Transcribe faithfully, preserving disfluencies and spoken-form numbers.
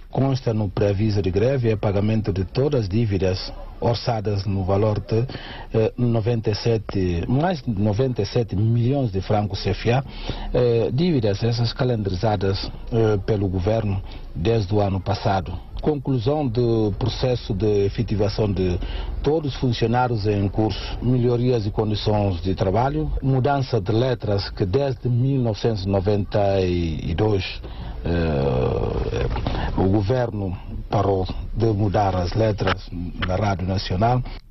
consta no pré-aviso de greve é pagamento de todas as dívidas orçadas no valor de eh, noventa e sete, mais de noventa e sete milhões de francos C F A, eh, dívidas essas calendarizadas eh, pelo governo desde o ano passado. Conclusão do processo de efetivação de todos os funcionários em curso, melhorias de condições de trabalho, mudança de letras que desde mil novecentos e noventa e dois eh, o governo parou de mudar as letras na Rádio Nacional.